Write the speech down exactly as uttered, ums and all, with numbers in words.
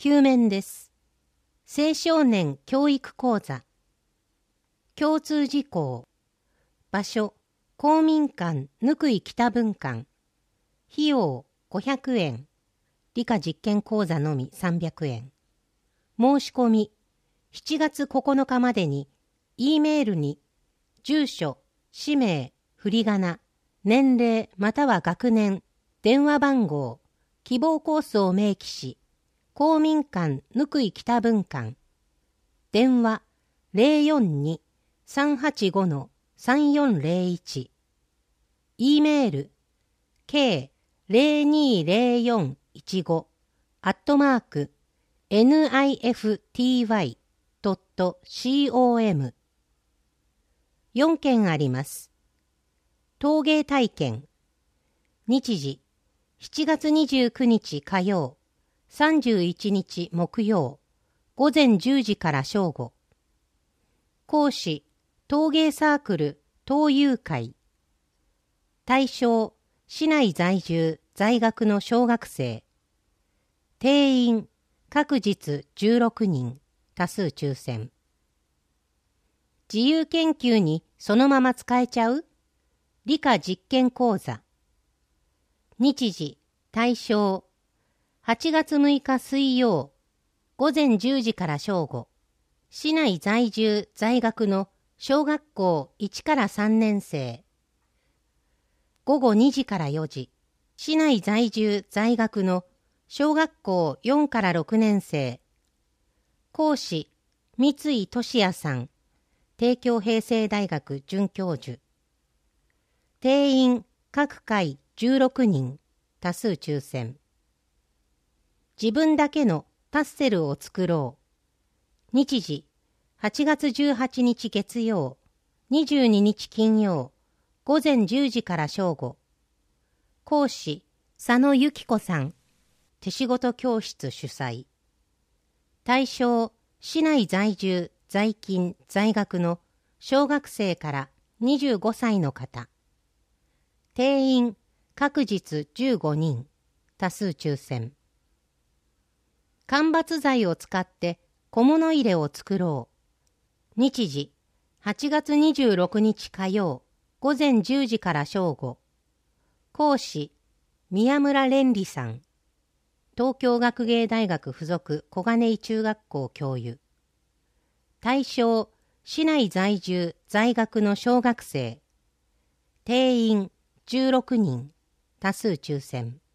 きゅう面です。青少年教育講座。共通事項。場所、公民館貫井北分館。費用ごひゃくえん。理科実験講座のみさんびゃくえん。申し込み、しちがつここのかまでに、E メールに、住所、氏名、振り仮名、年齢または学年、電話番号、希望コースを明記し、公民館貫井北分館。電話 ゼロよんに さんはちご さんよんゼロいち。E メール ケーゼロにゼロよんいちご アットマーク エヌアイエフティーワイドットコム。よんけんあります。陶芸体験。日時しちがつにじゅうくにち火曜、さんじゅういちにち木曜、午前じゅうじから正午。講師、陶芸サークル、陶友会。対象、市内在住、在学の小学生。定員、各日じゅうろくにん、多数抽選。自由研究にそのまま使えちゃう？理科実験講座。日時、対象、はちがつむいか水曜、午前じゅうじから正午。市内在住、在学の小学校いちからさんねん生。午後にじからよじ。市内在住、在学の小学校よんからろくねん生。講師、三井俊也さん。帝京平成大学准教授。定員、各回じゅうろくにん、多数抽選。自分だけのパッセルを作ろう。日時、はちがつじゅうはちにち月曜、にじゅうににち金曜、午前じゅうじから正午。講師、佐野由紀子さん。手仕事教室主催。対象、市内在住、在勤、在学の小学生からにじゅうごさいの方。定員、各日じゅうごにん、多数抽選。間伐材を使って小物入れを作ろう。日時、はちがつにじゅうろくにち火曜、午前じゅうじから正午。講師、宮村蓮理さん。東京学芸大学附属小金井中学校教諭。対象、市内在住、在学の小学生。定員、じゅうろくにん、多数抽選。